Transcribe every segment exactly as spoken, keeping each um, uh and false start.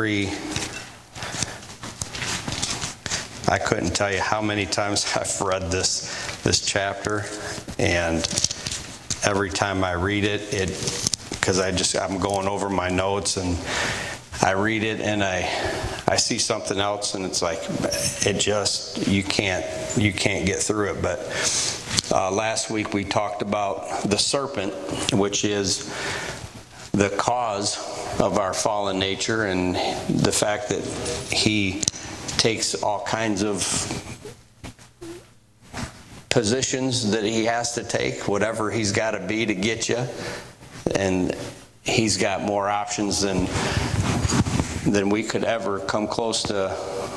three, I couldn't tell you how many times I've read this this chapter, and every time I read it, it because I just I'm going over my notes and I read it and I I see something else, and it's like it just you can't you can't get through it. But uh, last week we talked about the serpent, which is the cause of our fallen nature, and the fact that he takes all kinds of positions that he has to take, whatever he's got to be to get you, and he's got more options than than we could ever come close to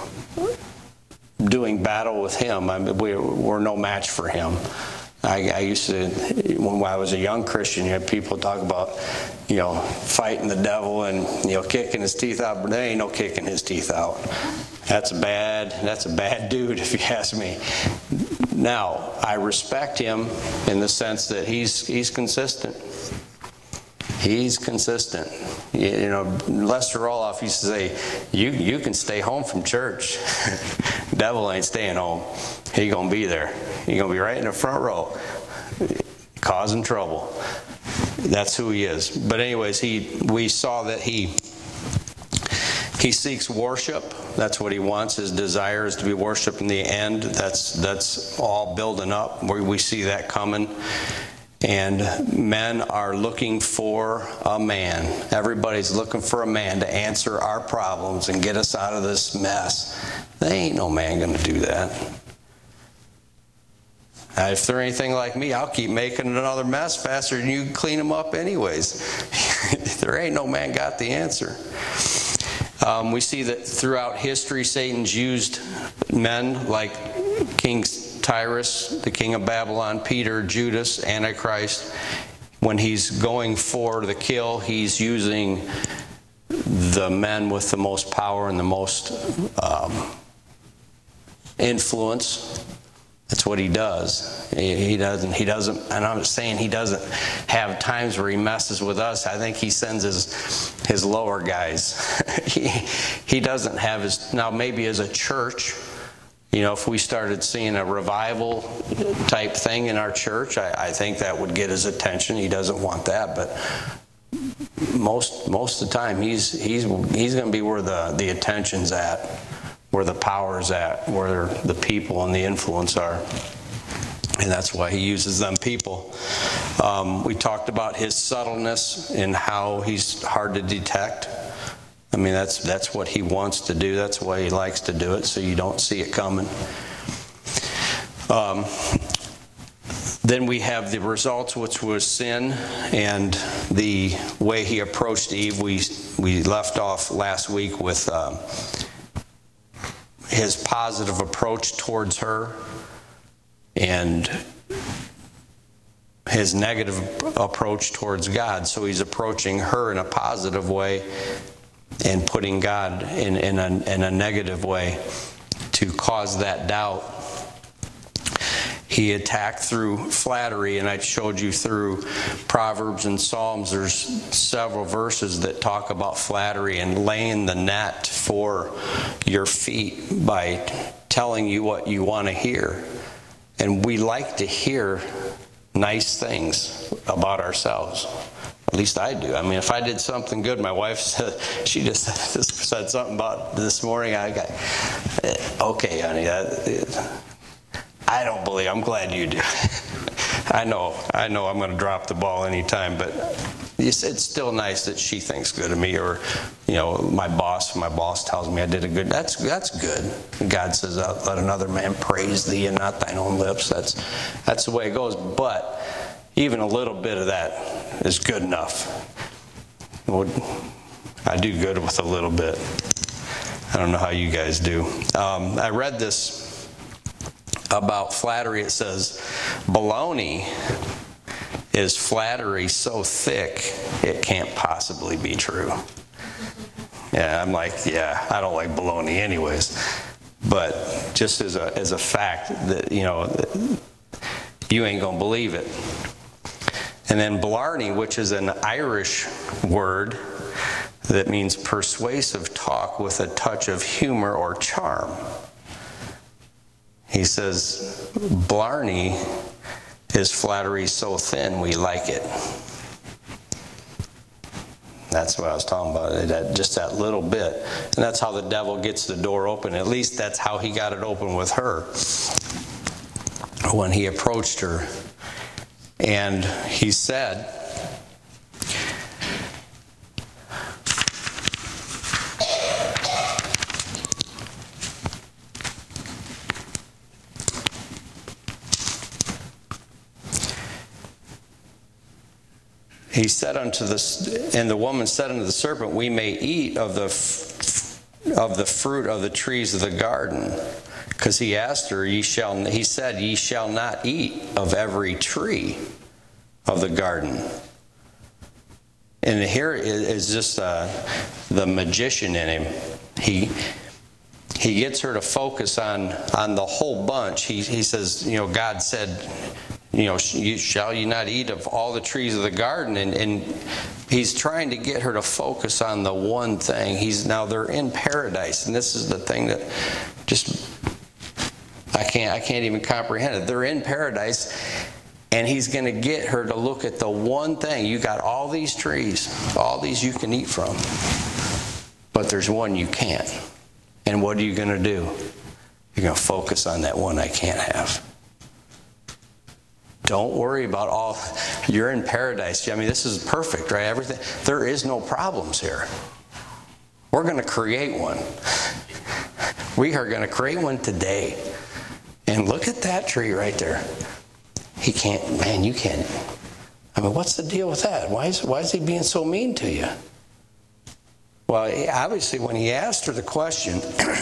doing battle with him. I mean, we're, we're no match for him. I, I used to, when I was a young Christian, you had people talk about, you know, fighting the devil and, you know, kicking his teeth out, but there ain't no kicking his teeth out. That's a bad, that's a bad dude, if you ask me. Now, I respect him in the sense that he's he's consistent. He's consistent. You, you know, Lester Roloff used to say, you you can stay home from church. Devil ain't staying home. He gonna be there. He gonna be right in the front row, causing trouble. That's who he is. But anyways, he we saw that he he seeks worship. That's what he wants. His desire is to be worshipped in the end. That's that's all building up. We we see that coming. And men are looking for a man. Everybody's looking for a man to answer our problems and get us out of this mess. There ain't no man going to do that. Uh, if they're anything like me, I'll keep making another mess faster than you clean them up anyways. There ain't no man got the answer. Um, we see that throughout history, Satan's used men like King Tyrus, the king of Babylon, Peter, Judas, Antichrist. When he's going for the kill, he's using the men with the most power and the most um, influence. That's what he does. He, he doesn't. He doesn't. And I'm saying he doesn't have times where he messes with us. I think he sends his his lower guys. he he doesn't have his. Now maybe as a church, you know, if we started seeing a revival type thing in our church, I, I think that would get his attention. He doesn't want that, but most most of the time, he's he's he's going to be where the the attention's at, where the power's at, where the people and the influence are, and that's why he uses them people. Um, we talked about his subtleness and how he's hard to detect. I mean, that's that's what he wants to do. That's why he likes to do it, so you don't see it coming. Um, then we have the results, which was sin, and the way he approached Eve. We we left off last week with um, his positive approach towards her, and his negative approach towards God. So he's approaching her in a positive way, and putting God in, in, a, in a negative way to cause that doubt. He attacked through flattery, and I showed you through Proverbs and Psalms, there's several verses that talk about flattery and laying the net for your feet by telling you what you want to hear. And we like to hear nice things about ourselves. At least I do. I mean, if I did something good, my wife said, she just said something about this morning. I got, okay, honey, I, I don't believe, I'm glad you do. I know, I know I'm going to drop the ball anytime, but it's, it's still nice that she thinks good of me, or, you know, my boss, my boss tells me I did a good, that's that's good. God says, let another man praise thee and not thine own lips. That's, that's the way it goes, but even a little bit of that is good enough. I do good with a little bit. I don't know how you guys do. Um, I read this about flattery. It says, baloney is flattery so thick it can't possibly be true. Yeah, I'm like, yeah, I don't like baloney anyways. But just as a as a fact that, you know, you ain't gonna believe it. And then blarney, which is an Irish word, that means persuasive talk with a touch of humor or charm. He says, Blarney is flattery so thin we like it. That's what I was talking about, that, just that little bit. And that's how the devil gets the door open. At least that's how he got it open with her when he approached her. And he said, He said unto the, and the woman said unto the serpent, we may eat of the of the fruit of the trees of the garden. Because he asked her, ye shall, he said, ye shall not eat of every tree of the garden. And here is just uh, the magician in him. He he gets her to focus on on the whole bunch. He he says, you know, God said, you know, shall you not eat of all the trees of the garden? And, and he's trying to get her to focus on the one thing. He's now they're in paradise, and this is the thing that just I can't I can't even comprehend it. They're in paradise, and he's going to get her to look at the one thing. You got all these trees, all these you can eat from, but there's one you can't. And what are you going to do? You're going to focus on that one I can't have. Don't worry about all. You're in paradise. I mean, this is perfect, right? Everything. There is no problems here. We're going to create one. We are going to create one today. And look at that tree right there. He can't, man, you can't. I mean, what's the deal with that? Why is, why is he being so mean to you? Well, obviously, when he asked her the question,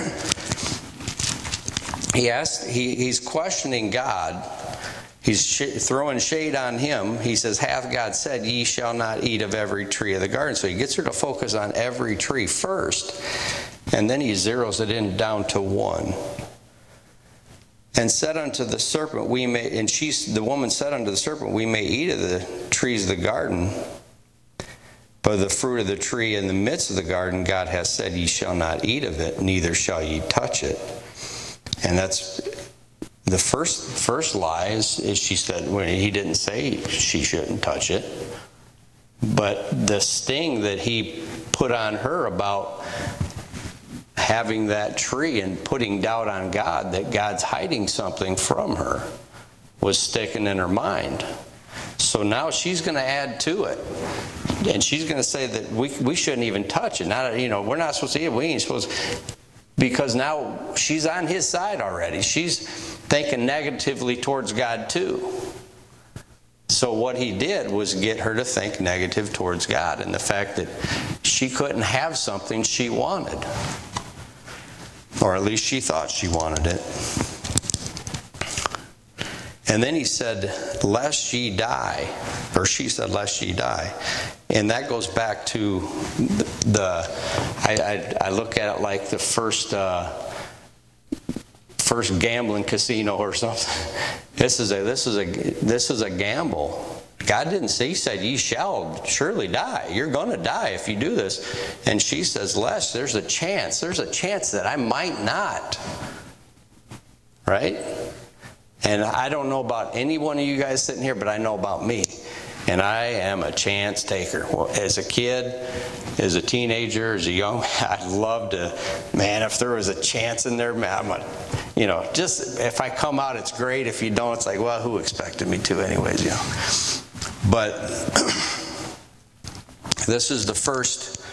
he asked, he, he's questioning God. He's sh- throwing shade on him. He says, hath God said, ye shall not eat of every tree of the garden? So he gets her to focus on every tree first, and then he zeroes it in down to one. And said unto the serpent, we may, and she, the woman said unto the serpent, we may eat of the trees of the garden, but of the fruit of the tree in the midst of the garden, God has said, ye shall not eat of it, neither shall ye touch it. And that's the first first lie is, is she said, well, he didn't say she shouldn't touch it. But the sting that he put on her about having that tree and putting doubt on God, that God's hiding something from her, was sticking in her mind. So now she's going to add to it. And she's going to say that we we shouldn't even touch it. Not, you know, we're not supposed to eat it. We ain't supposed to. Because now she's on his side already. She's thinking negatively towards God too. So what he did was get her to think negative towards God, and the fact that she couldn't have something she wanted. Or at least she thought she wanted it. And then he said, lest ye die. Or she said, lest ye die. And that goes back to the, I, I, I look at it like the first uh, first gambling casino or something. This is a this is a this is a gamble. God didn't say, he said, ye shall surely die. You're going to die if you do this. And she says, lest, there's a chance. There's a chance that I might not. Right? And I don't know about any one of you guys sitting here, but I know about me. And I am a chance taker. Well, as a kid, as a teenager, as a young, I'd love to, man, if there was a chance in there, man, I'm a, you know, just if I come out, it's great. If you don't, it's like, well, who expected me to anyways, you know. But this is the first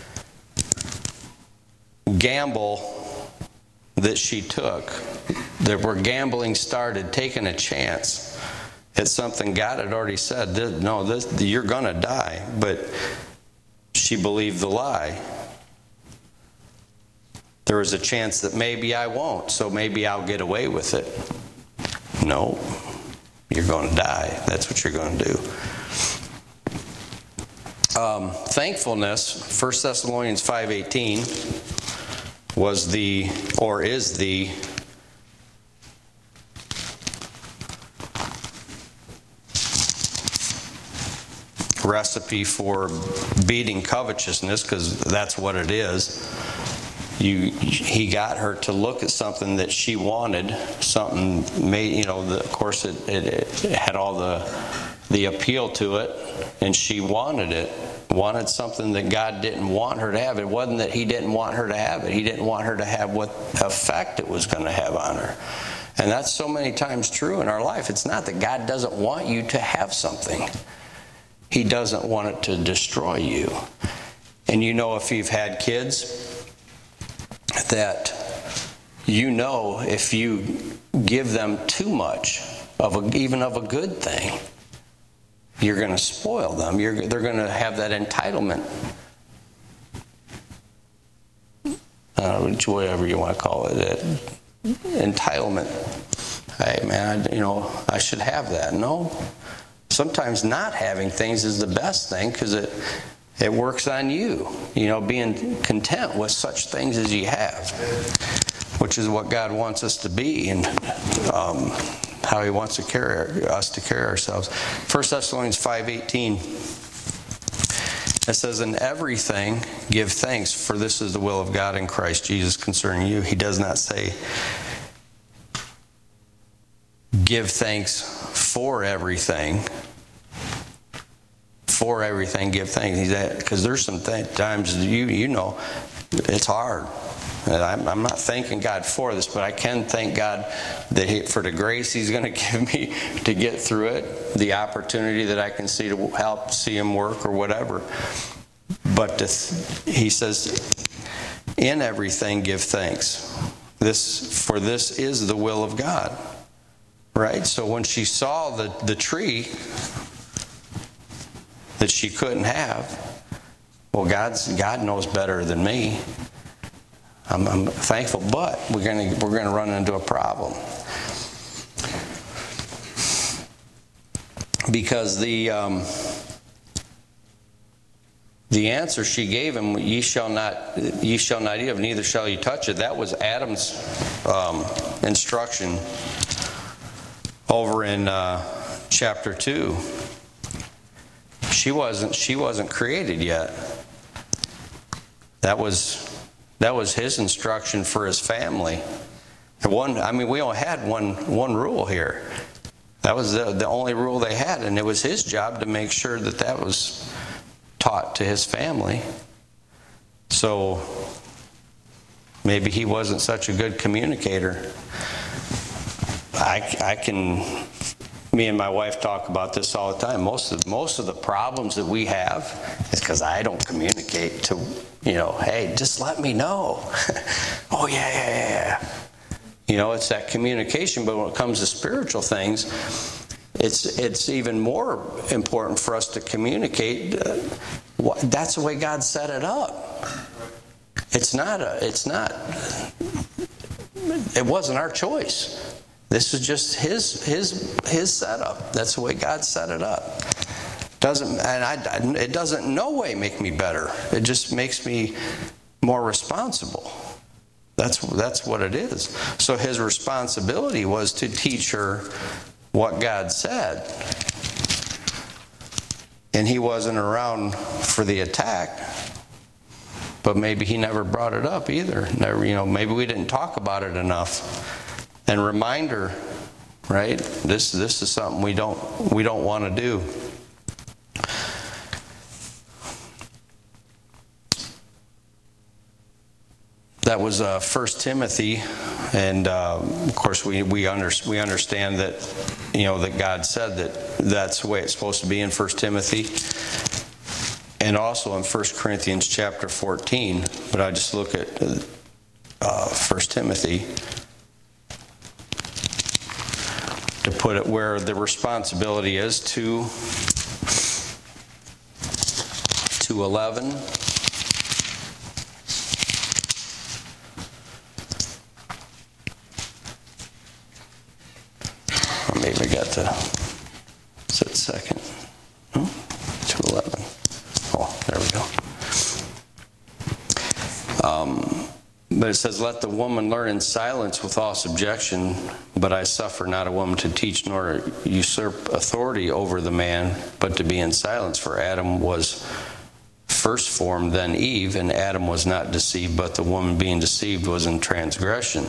gamble that she took, that where gambling started, taking a chance. It's something God had already said, no, this, you're going to die. But she believed the lie. There was a chance that maybe I won't, so maybe I'll get away with it. No, you're going to die. That's what you're going to do. Um, thankfulness, First Thessalonians five eighteen, was the, or is the, recipe for beating covetousness, because that's what it is. You, he got her to look at something that she wanted, something made, you know, the, of course it, it, it had all the, the appeal to it, and she wanted it, wanted something that God didn't want her to have. It wasn't that he didn't want her to have it. He didn't want her to have what effect it was going to have on her. And that's so many times true in our life. It's not that God doesn't want you to have something. He doesn't want it to destroy you. And you know, if you've had kids, that you know if you give them too much of a, even of a good thing, you're going to spoil them. You're, they're going to have that entitlement, uh, whatever you want to call it, that entitlement. Hey, man, I, you know, I should have that. No. Sometimes not having things is the best thing, because it it works on you. You know, being content with such things as you have, which is what God wants us to be, and um, how He wants to carry us to carry ourselves. First Thessalonians five eighteen. It says, "In everything give thanks, for this is the will of God in Christ Jesus concerning you." He does not say give thanks for everything. For everything, give thanks. He's at, because there's some th- times you you know it's hard. I'm, I'm not thanking God for this, but I can thank God that he, for the grace He's going to give me to get through it, the opportunity that I can see to help see Him work or whatever. But to th- He says, in everything give thanks. This for this is the will of God. Right? So when she saw the, the tree that she couldn't have, well, God's God knows better than me. I'm, I'm thankful, but we're going to we're going to run into a problem, because the um, the answer she gave him, ye shall not ye shall not eat of, neither shall you touch it. That was Adam's um, instruction over in uh, chapter two. She wasn't she wasn't created yet. That was. That was his instruction for his family. One, I mean, we only had one one rule here. That was the, the only rule they had, and it was his job to make sure that that was taught to his family. So maybe he wasn't such a good communicator. I, I can. Me and my wife talk about this all the time. Most of most of the problems that we have is because I don't communicate to, you know, hey, just let me know. Oh yeah, yeah, yeah. You know, it's that communication. But when it comes to spiritual things, it's it's even more important for us to communicate. Uh, that's the way God set it up. It's not a. It's not. It wasn't our choice. This is just his his his setup. That's the way God set it up. Doesn't and I it doesn't in no way make me better. It just makes me more responsible. That's that's what it is. So his responsibility was to teach her what God said. And he wasn't around for the attack. But maybe he never brought it up either. Never, you know, maybe we didn't talk about it enough. And remind her, right? This this is something we don't we don't want to do. That was uh, First Timothy, and uh, of course we we, under, we understand that, you know, that God said that that's the way it's supposed to be in First Timothy, and also in First Corinthians chapter fourteen. But I just look at uh, First Timothy. To put it where the responsibility is, to to eleven. Or maybe I got to set second. Oh, to eleven. Oh, there we go. Um, But it says, let the woman learn in silence with all subjection, but I suffer not a woman to teach nor usurp authority over the man, but to be in silence. For Adam was first formed, then Eve, and Adam was not deceived, but the woman being deceived was in transgression.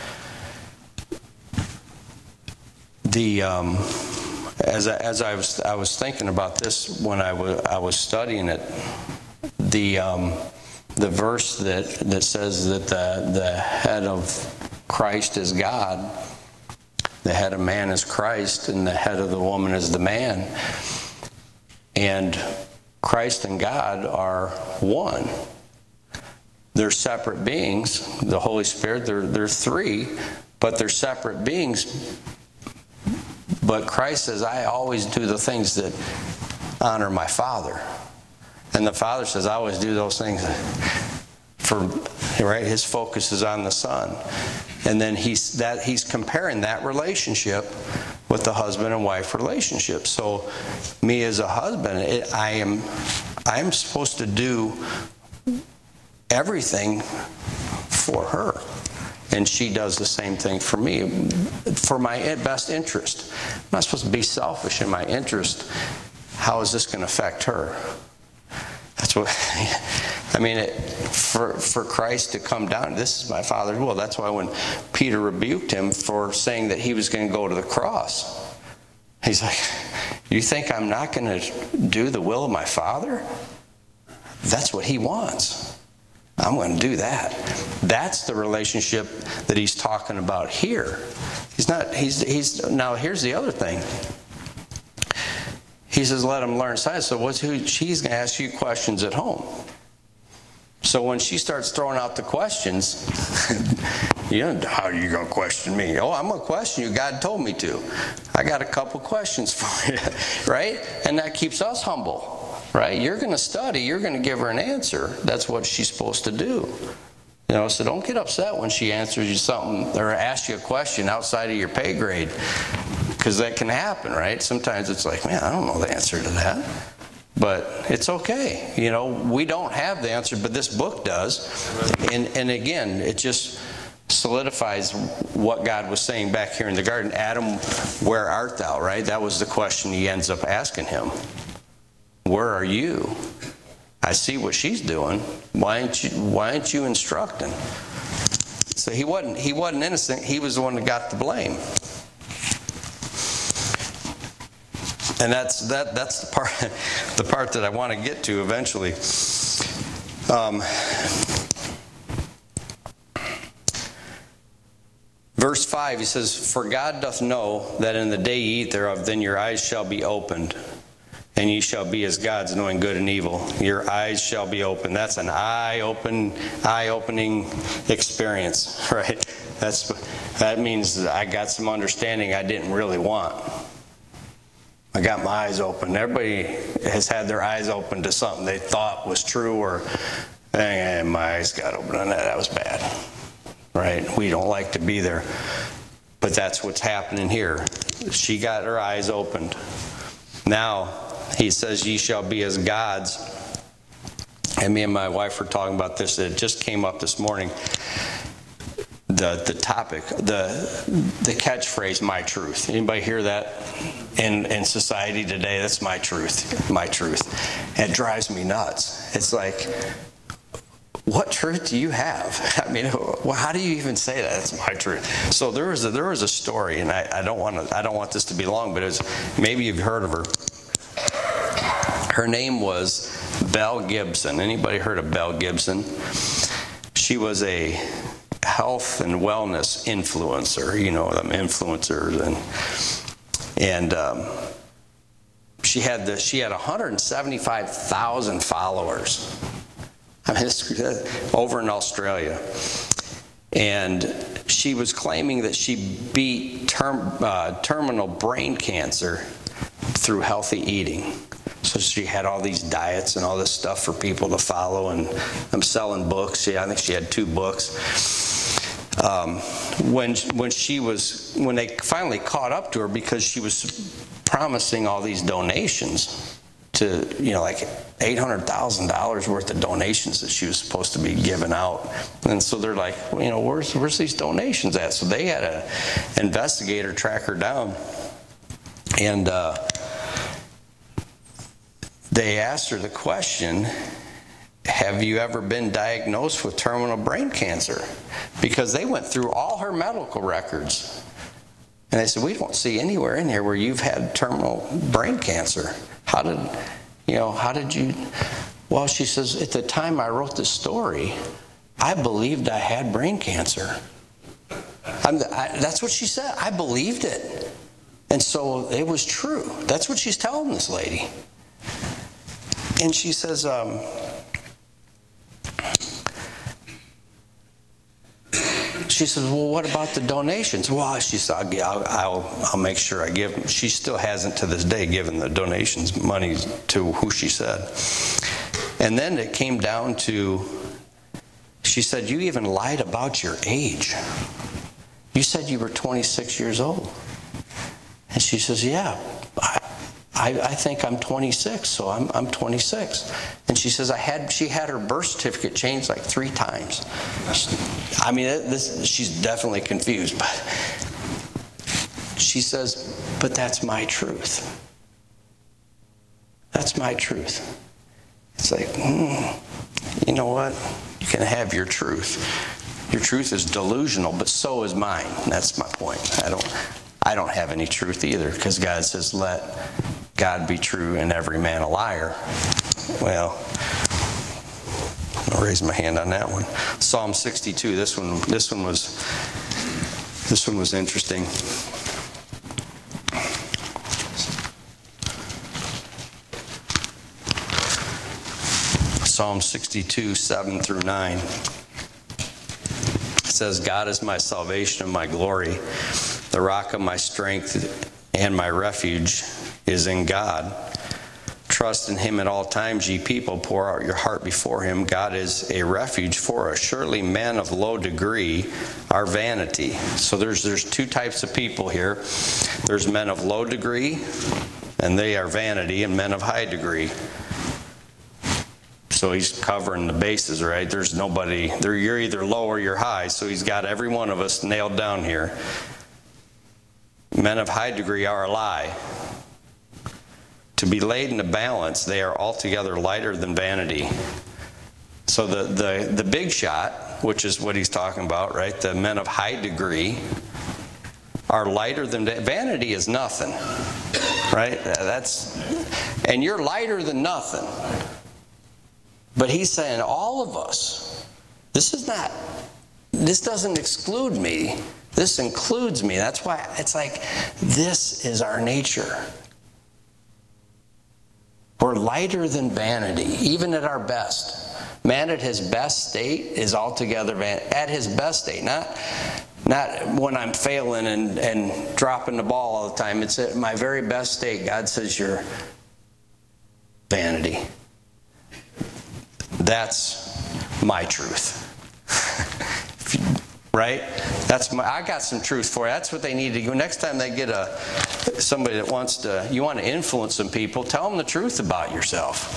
The um, as I, as I was I was thinking about this when I was I was studying it, the um, the verse that that says that the the head of Christ is God, the head of man is Christ, and the head of the woman is the man, and Christ and God are one. They're separate beings. The Holy Spirit, they're they're three, but they're separate beings. But Christ says, I always do the things that honor my Father. And the Father says, I always do those things for, right? His focus is on the Son. And then he's that he's comparing that relationship with the husband and wife relationship. So me as a husband, it, I am I'm supposed to do everything for her. And she does the same thing for me, for my best interest. I'm not supposed to be selfish in my interest. How is this going to affect her? That's what, I mean, it, for for Christ to come down, this is my Father's will. That's why when Peter rebuked him for saying that he was going to go to the cross, he's like, you think I'm not going to do the will of my Father? That's what he wants. I'm going to do that. That's the relationship that he's talking about here. He's not, he's, he's, now here's the other thing. He says, let him learn science. So what's who, she's going to ask you questions at home. So when she starts throwing out the questions, you know, how are you going to question me? Oh, I'm going to question you. God told me to. I got a couple questions for you, right? And that keeps us humble. Right? You're going to study. You're going to give her an answer. That's what she's supposed to do. You know, so don't get upset when she answers you something or asks you a question outside of your pay grade, because that can happen, right? Sometimes it's like, man, I don't know the answer to that. But it's okay. You know, we don't have the answer, but this book does. And, and again, it just solidifies what God was saying back here in the garden. Adam, where art thou, right? That was the question he ends up asking him. Where are you? I see what she's doing. Why aren't you, why aren't you instructing? So he wasn't, he wasn't innocent. He was the one that got the blame. And that's that that's the part the part that I want to get to eventually. Um, verse five, he says, for God doth know that in the day ye eat thereof, then your eyes shall be opened, and ye shall be as gods, knowing good and evil. Your eyes shall be open. That's an eye-open, eye-opening experience, right? That's that means I got some understanding I didn't really want. I got my eyes open. Everybody has had their eyes open to something they thought was true, or eh, my eyes got open on that. That was bad, right? We don't like to be there, but that's what's happening here. She got her eyes opened. Now, he says, ye shall be as gods. And me and my wife were talking about this. It just came up this morning. The the topic, the the catchphrase, my truth. Anybody hear that in, in society today? That's my truth, my truth. It drives me nuts. It's like, what truth do you have? I mean, well, how do you even say that? That's my truth. So there was a, there was a story, and I, I don't want to I don't want this to be long, but it was, maybe you've heard of her. Her name was Belle Gibson. Anybody heard of Belle Gibson? She was a health and wellness influencer. You know, them influencers, and and um, she had the she had one hundred seventy-five thousand followers. I mean, it's over in Australia, and she was claiming that she beat term, uh, terminal brain cancer through healthy eating. So she had all these diets and all this stuff for people to follow, and I'm selling books. Yeah, I think she had two books. Um, when when she was when they finally caught up to her, because she was promising all these donations to, you know, like eight hundred thousand dollars worth of donations that she was supposed to be giving out. And so they're like, well, you know, where's where's these donations at? So they had an investigator track her down. And uh, they asked her the question, have you ever been diagnosed with terminal brain cancer? Because they went through all her medical records. And they said, we don't see anywhere in here where you've had terminal brain cancer. How did, you know, how did you? Well, she says, at the time I wrote this story, I believed I had brain cancer. I'm the, I, that's what she said. I believed it. And so it was true. That's what she's telling this lady. And she says, um, she says, well, what about the donations? Well, she said, I'll, I'll, I'll make sure I give them. She still hasn't to this day given the donations money to who she said. And then it came down to, she said, you even lied about your age. You said you were twenty-six years old. And she says, yeah, I, I, I think I'm twenty-six, so I'm, I'm twenty-six. And she says, I had, she had her birth certificate changed like three times. I mean, this, she's definitely confused. But she says, but that's my truth. That's my truth. It's like, hmm, you know what? You can have your truth. Your truth is delusional, but so is mine. That's my point. I don't, I don't have any truth either, because God says, let God be true and every man a liar. Well, I'll raise my hand on that one. Psalm sixty-two. This one, this one was, this one was interesting. Psalm sixty-two, seven through nine. It says, God is my salvation and my glory. The rock of my strength and my refuge is in God. Trust in him at all times, ye people. Pour out your heart before him. God is a refuge for us. Surely men of low degree are vanity. So there's there's two types of people here. There's men of low degree, and they are vanity, and men of high degree. So he's covering the bases, right? There's nobody, you're either low or you're high. So he's got every one of us nailed down here. Men of high degree are a lie. To be laid in a balance, they are altogether lighter than vanity. So the, the, the big shot, which is what he's talking about, right? The men of high degree are lighter than vanity is nothing, right? That's, and you're lighter than nothing. But he's saying all of us, this is not, this doesn't exclude me. This includes me. That's why it's like, this is our nature. We're lighter than vanity, even at our best. Man at his best state is altogether vanity. At his best state, not, not when I'm failing and, and dropping the ball all the time. It's at my very best state. God says you're vanity. That's my truth. Right? That's my, I got some truth for you. That's what they need to do. Next time they get a somebody that wants to, you want to influence some people, tell them the truth about yourself.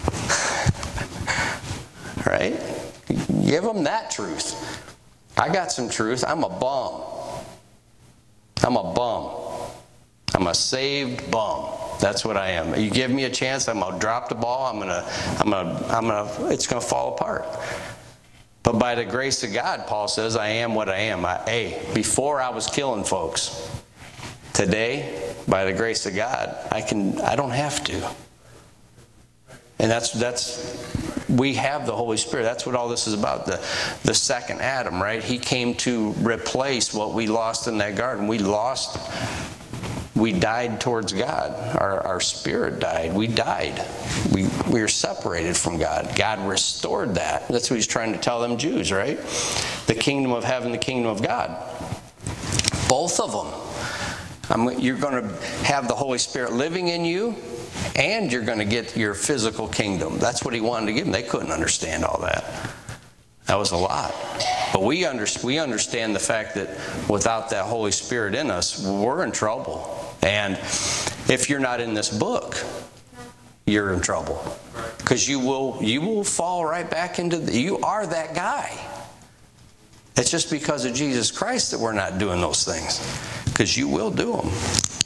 Right? Give them that truth. I got some truth. I'm a bum. I'm a bum. I'm a saved bum. That's what I am. You give me a chance, I'm gonna drop the ball. I'm gonna, I'm gonna, I'm gonna. It's gonna fall apart. But by the grace of God, Paul says, I am what I am. I, hey, before I was killing folks. Today, by the grace of God, I can. I don't have to. And that's that's. We have the Holy Spirit. That's what all this is about. The the second Adam, right? He came to replace what we lost in that garden. We lost. We died towards God. Our, our spirit died. We died. We, we were separated from God. God restored that. That's what he's trying to tell them Jews, right? The kingdom of heaven, the kingdom of God. Both of them. I'm, you're going to have the Holy Spirit living in you, and you're going to get your physical kingdom. That's what he wanted to give them. They couldn't understand all that. That was a lot. But we, under, we understand the fact that without that Holy Spirit in us, we're in trouble. And if you're not in this book, you're in trouble. Because you will, you will fall right back into, the, you are that guy. It's just because of Jesus Christ that we're not doing those things. Because you will do them.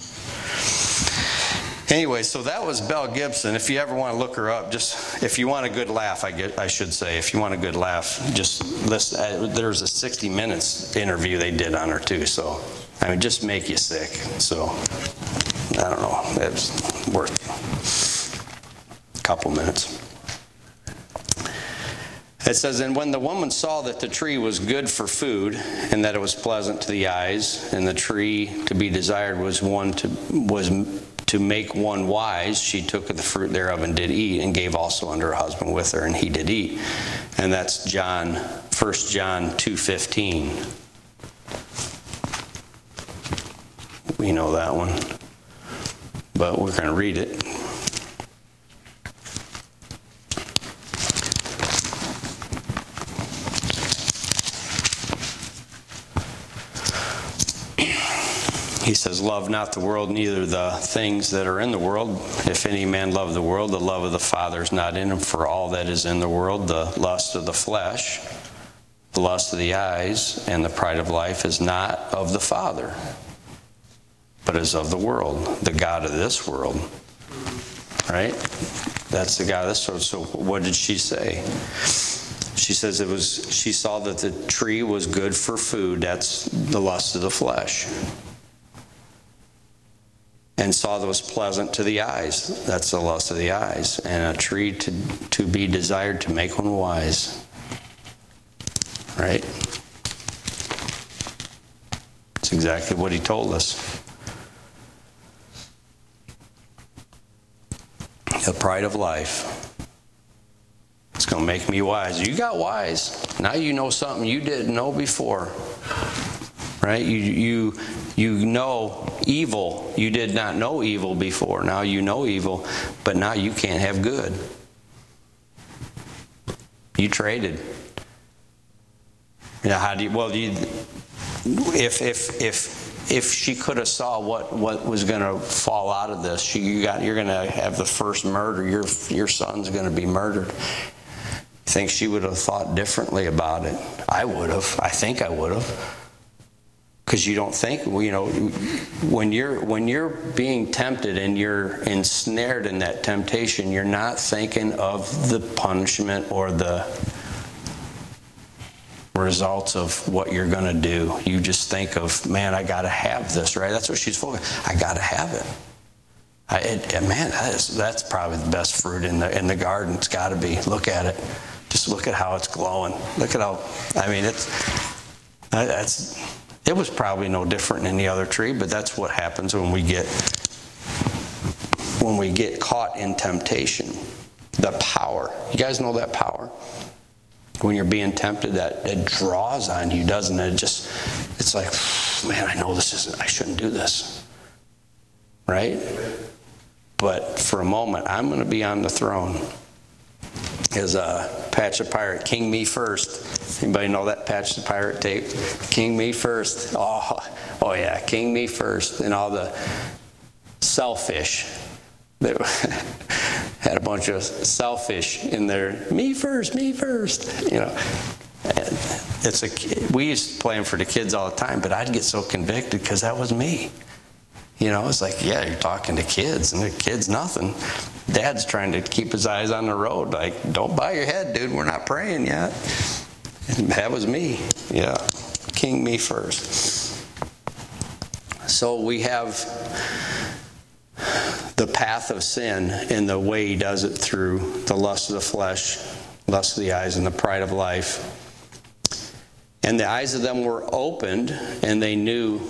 Anyway, so that was Belle Gibson. If you ever want to look her up, just if you want a good laugh, I get, I should say, if you want a good laugh, just listen. Uh, there's a sixty minutes interview they did on her too. So, I mean, just make you sick. So, I don't know. It's worth a couple minutes. It says, and when the woman saw that the tree was good for food, and that it was pleasant to the eyes, and the tree to be desired was one to was to make one wise, she took of the fruit thereof and did eat, and gave also unto her husband with her, and he did eat. And that's John, First John two fifteen. We know that one, but we're going to read it. He says, love not the world, neither the things that are in the world. If any man love the world, the love of the Father is not in him. For all that is in the world, the lust of the flesh, the lust of the eyes, and the pride of life is not of the Father, but is of the world, the God of this world. Right? That's the God of this world. So what did she say? She says it was. She saw that the tree was good for food. That's the lust of the flesh. And saw that it was pleasant to the eyes. That's the lust of the eyes. And a tree to, to be desired to make one wise. Right? That's exactly what he told us. The pride of life. It's going to make me wise. You got wise. Now you know something you didn't know before. Right? You you you know evil. You did not know evil before. Now you know evil, but now you can't have good. You traded. Yeah, how do you, well, you, if if if if she could have saw what, what was going to fall out of this, she, you got you're going to have the first murder. Your your son's going to be murdered. You think she would have thought differently about it? I would have. I think I would have. Because you don't think, you know, when you're when you're being tempted and you're ensnared in that temptation, you're not thinking of the punishment or the results of what you're going to do. You just think of, man, I got to have this, right? That's what she's focused. I got to have it. I, it, man, that is, that's probably the best fruit in the in the garden. It's got to be. Look at it. Just look at how it's glowing. Look at how. I mean, it's that's. It was probably no different than any other tree, but that's what happens when we get when we get caught in temptation. The power. You guys know that power? When you're being tempted, that it draws on you, doesn't it? It just, it's like, man, I know this isn't, I shouldn't do this. Right? But for a moment, I'm going to be on the throne. As a Patch the Pirate, King Me First. Anybody know that Patch the Pirate tape? King Me First. Oh, oh yeah, King Me First. And all the selfish that had a bunch of selfish in there. Me first, me first. You know, and it's a. We used to play them for the kids all the time, but I'd get so convicted because that was me. You know, it's like, yeah, you're talking to kids, and the kids nothing. Dad's trying to keep his eyes on the road. Like, don't bow your head, dude. We're not praying yet. And that was me. Yeah, King Me First. So we have the path of sin and the way he does it through the lust of the flesh, lust of the eyes, and the pride of life. And the eyes of them were opened, and they knew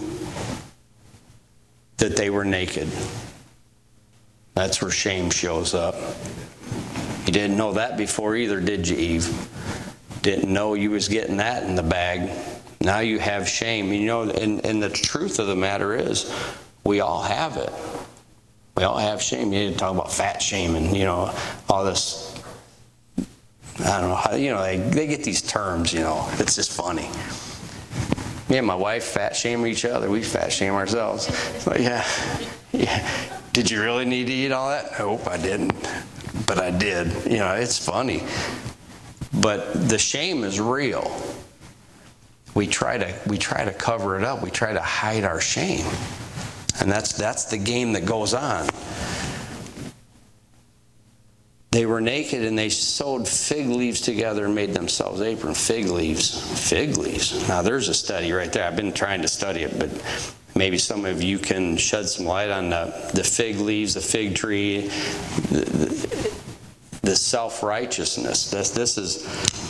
that they were naked. That's where shame shows up. You didn't know that before either, did you, Eve? Didn't know you was getting that in the bag. Now you have shame. You know, and, and the truth of the matter is, we all have it. We all have shame. You didn't talk about fat shaming, you know, all this. I don't know how, you know, they, they get these terms, you know. It's just funny. Me and my wife fat shame each other. We fat shame ourselves. But yeah, yeah. Did you really need to eat all that? Nope, I didn't. but I did. You know, it's funny. But the shame is real. We try to we try to cover it up. We try to hide our shame. And that's that's the game that goes on. They were naked and they sewed fig leaves together and made themselves aprons. Fig leaves. Fig leaves. Now there's a study right there. I've been trying to study it, but maybe some of you can shed some light on the, the fig leaves, the fig tree, the, the, the self-righteousness. This, this is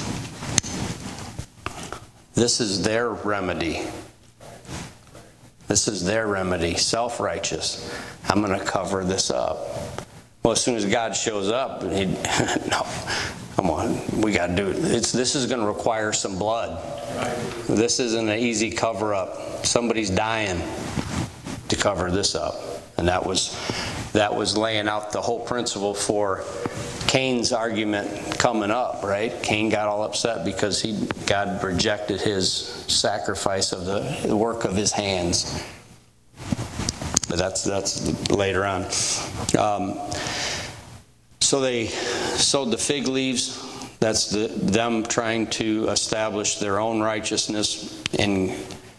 this is their remedy. This is their remedy. Self-righteous. I'm going to cover this up. Well, as soon as God shows up, he no, come on, we got to do it. It's, this is going to require some blood. This isn't an easy cover-up. Somebody's dying to cover this up, and that was that was laying out the whole principle for Cain's argument coming up. Right? Cain got all upset because he God rejected his sacrifice of the, the work of his hands. But that's that's later on. Um, so they sowed the fig leaves. That's the, them trying to establish their own righteousness. And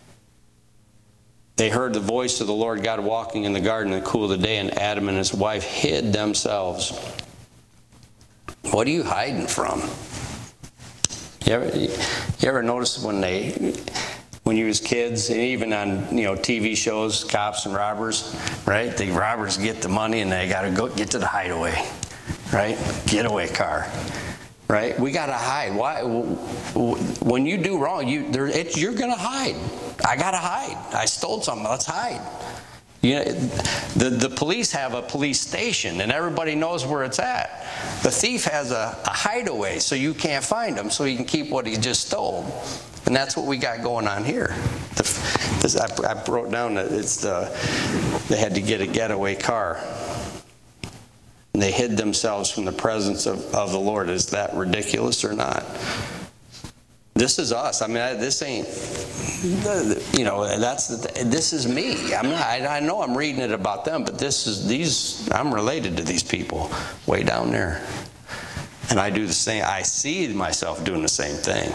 they heard the voice of the Lord God walking in the garden in the cool of the day, and Adam and his wife hid themselves. What are you hiding from? You ever, you ever notice when they... When you was kids, and even on you know T V shows, cops and robbers, right? The robbers get the money and they got to go get to the hideaway, right? Getaway car, right? We got to hide. Why? When you do wrong, you there, it, you're gonna hide. I gotta hide. I stole something. Let's hide. You know, the the police have a police station, and everybody knows where it's at. The thief has a, a hideaway, so you can't find him, so he can keep what he just stole. And that's what we got going on here. The, this, I, I wrote down that it's the they had to get a getaway car. And they hid themselves from the presence of, of the Lord. Is that ridiculous or not? This is us. I mean, I, this ain't. You know, that's the, this is me. I'm not. I, I know I'm reading it about them, but this is these. I'm related to these people way down there, and I do the same. I see myself doing the same thing.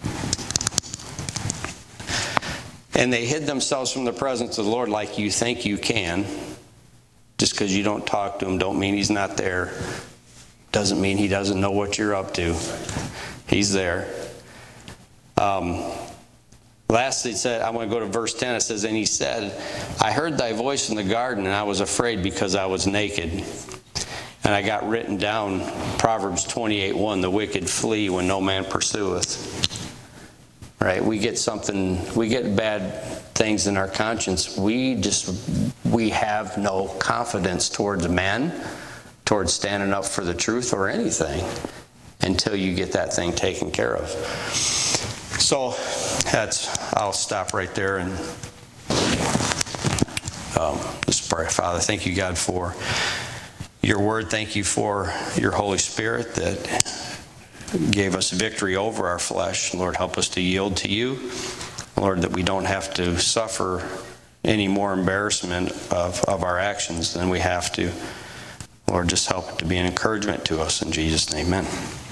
And they hid themselves from the presence of the Lord like you think you can. Just because you don't talk to him don't mean he's not there. Doesn't mean he doesn't know what you're up to. He's there. Um, lastly, it said, I want to go to verse ten. It says, and he said, I heard thy voice in the garden, and I was afraid because I was naked. And I got written down Proverbs twenty-eight one, the wicked flee when no man pursueth. Right, we get something, we get bad things in our conscience. We just, we have no confidence towards men, towards standing up for the truth or anything until you get that thing taken care of. So that's, I'll stop right there and um, just pray. Father, thank you, God, for your word. Thank you for your Holy Spirit that gave us victory over our flesh. Lord, help us to yield to you. Lord, that we don't have to suffer any more embarrassment of, of our actions than we have to. Lord, just help it to be an encouragement to us. In Jesus' name, amen.